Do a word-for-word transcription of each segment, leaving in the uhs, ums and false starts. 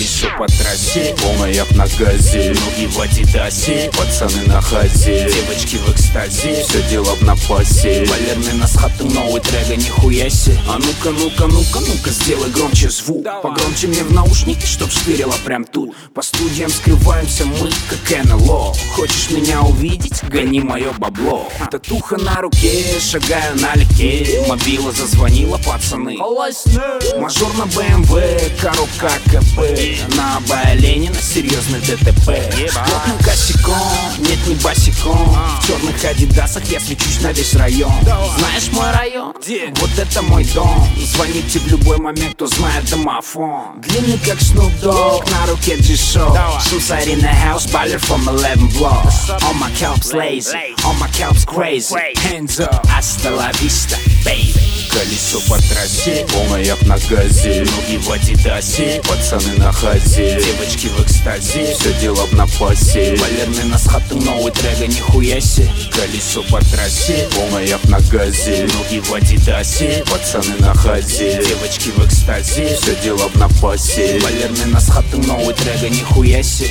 Колесо по трассе, полная на газе, ноги в адидасе, пацаны на хазе, девочки в экстазе, все дело в напасе. Валерный нас хаты, новый трега, нихуя се. А ну-ка, ну-ка, ну-ка, ну-ка, сделай громче звук. Погромче мне в наушники, чтоб штырило прям тут. По студиям скрываемся мы, как эн эл о. Хочешь меня увидеть? Гони мое бабло. Татуха на руке, шагаю налегке. Мобила зазвонила, пацаны. Мажор на бэ эм вэ, коробка ка пэ. На Абая Ленина серьезный дэ тэ пэ. Плотным косяком, нет не босиком. В черных адидасах я свечусь на весь район. Знаешь мой район? Вот это мой дом. Звоните в любой момент, кто знает домофон. Длинный как Snoop Dogg, на руке джи-шоу. Shoes in the house, baller from eleven blocks. All my calps lazy, all my calps crazy. Hands up, hasta la vista, baby. Колесо по трассе, полная на газе, ноги в адидасе, пацаны на хазе, девочки в экстазе, все дело в напасе. Валерный нас хаты, новый трега, нихуя се. Колесо по трассе, полная на газе, ноги в адидасе, пацаны на хазе, девочки в экстазе, все дело в напасе. Валерный нас хаты, новый трега, нихуя се.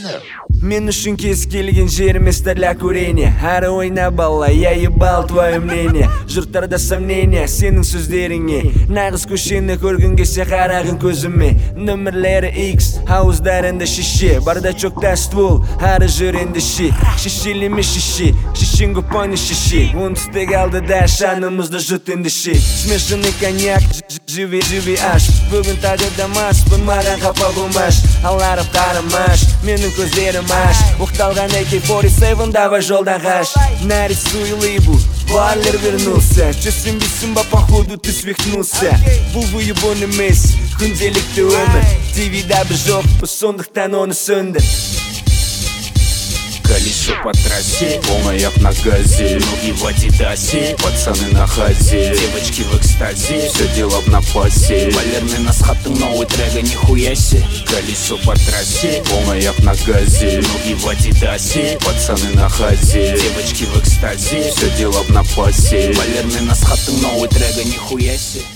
Мен үшін кез келген жерім место для курения. Әрі ойна бала, я ебал твое мнение. Жұрттарда сомнения сенің сөздеріңе. Нағыз көшені көргін келсе қарағын көзіме. Нөмірлері икс, ауыздарында шеше. Бардачокта ствол, әрі жүренді ши. Шешелеме шеше, шешен көпаны шеше. Оңтүстік алдыда шанымызды жұт енді ши. Смешанный коньяк, живи, живи аш. Бүгін тағы да маспын, маған қапа болмаш. Аларып қарамаш, менің көздерім аш. Уқталған эй кей сорок семь, давай жолдан қаш. Нарисуй лейбл, Валер вернулся. Түсінбейсің ба, походу ты свихнулся. Бұл выебон емес, күнделікті өмір. ти вида біз жоқпыз, сондықтан оны сөндір. Колесо по трассе, полная на газе, ноги в адидасе, пацаны на хазе, девочки в экстазе, все дело в напасе. Валерный нас хаты, новый трега, нихуя се. Колесо по трассе, полная на газе, ноги в адидасе, пацаны на хазе, девочки в экстазе, все дело в напасе. Валерный нас хаты, новый трега, нихуя се.